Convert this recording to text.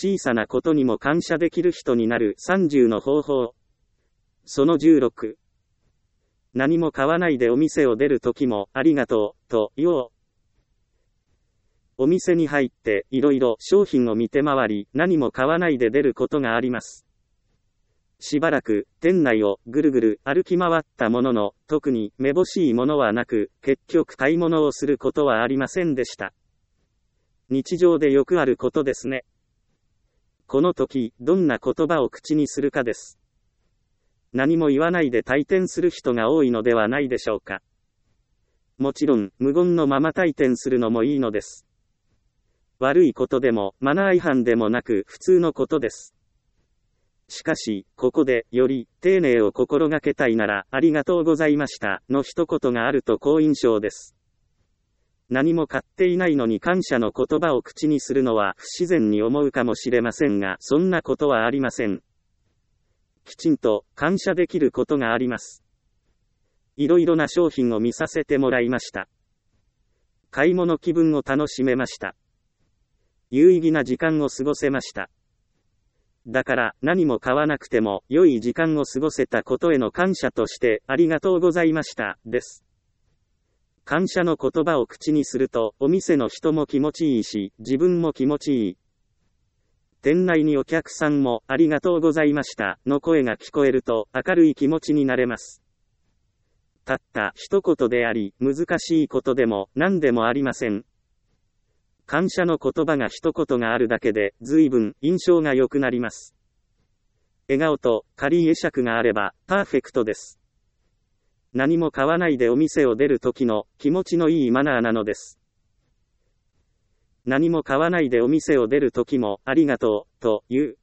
小さなことにも感謝できる人になる30の方法。その16。何も買わないでお店を出るときも、ありがとう、と言おう。お店に入って、いろいろ商品を見て回り、何も買わないで出ることがあります。しばらく、店内をぐるぐる歩き回ったものの、特にめぼしいものはなく、結局買い物をすることはありませんでした。日常でよくあることですね。この時、どんな言葉を口にするかです。何も言わないで退店する人が多いのではないでしょうか。もちろん、無言のまま退店するのもいいのです。悪いことでも、マナー違反でもなく、普通のことです。しかし、ここで、より、丁寧を心がけたいなら、ありがとうございました、の一言があると好印象です。何も買っていないのに感謝の言葉を口にするのは不自然に思うかもしれませんが、そんなことはありません。きちんと、感謝できることがあります。いろいろな商品を見させてもらいました。買い物気分を楽しめました。有意義な時間を過ごせました。だから何も買わなくても良い時間を過ごせたことへの感謝としてありがとうございましたです。感謝の言葉を口にするとお店の人も気持ちいいし自分も気持ちいい。店内にお客さんもありがとうございましたの声が聞こえると明るい気持ちになれます。たった一言であり難しいことでも何でもありません。感謝の言葉が一言があるだけで随分印象が良くなります。笑顔と軽い会釈があればパーフェクトです。何も買わないでお店を出る時の気持ちのいいマナーなのです。何も買わないでお店を出る時もありがとうと言う。